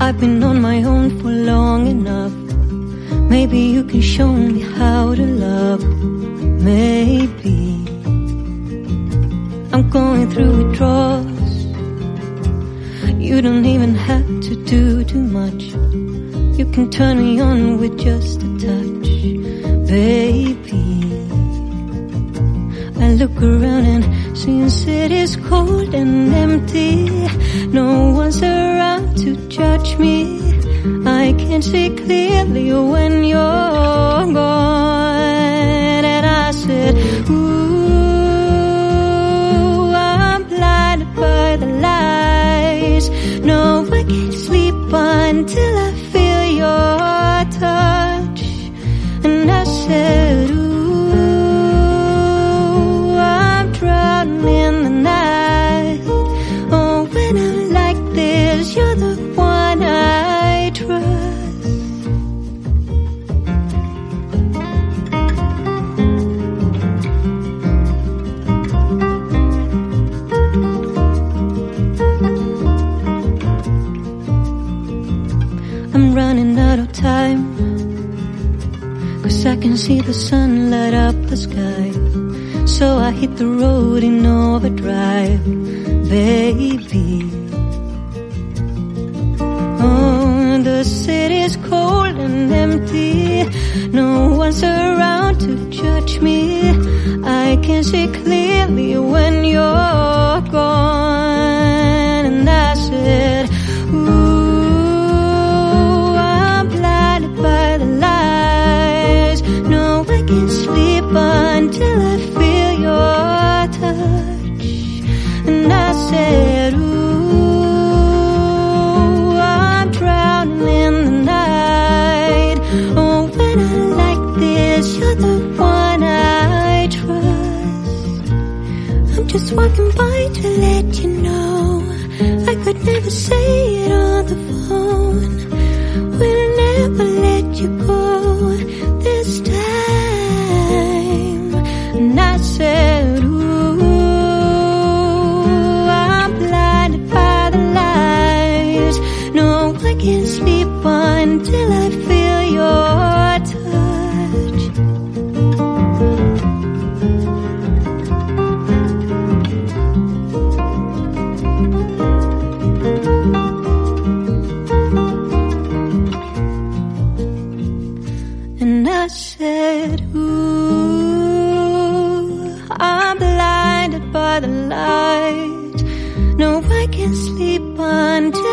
I've been on my own for long enough. Maybe you can show me how to love. Maybe I'm going through withdrawals. You don't even have to do too much. You can turn me on with just a touch, baby. I look around and see the city's cold and empty. No one's around to judge me. I can see clearly when you're gone. And I said, ooh, I'm blinded by the lights. No, I can't sleep until I feel your touch. And I said, ooh, I'm drowning in the night. Oh, when I'm like this, you're the one I trust. I'm running out of time, 'cause I can see the sun light up the sky. So I hit the road in overdrive, baby. Oh, the city's cold and empty. No one's around to judge me. I can see clearly when you're gone. And I said, ooh, I'm blinded by the lights. No, I can't sleep until I feel your touch. And I said, ooh, I'm drowning in the night. Oh, when I'm like this, you're the one I trust. I'm just walking by to let you know I could never say it on the phone. We'll never let you go this time. And I said, ooh, I'm blinded by the lights. No, I can't sleep until I feel your touch. And I said, ooh, I'm blinded by the light. No, I can't sleep until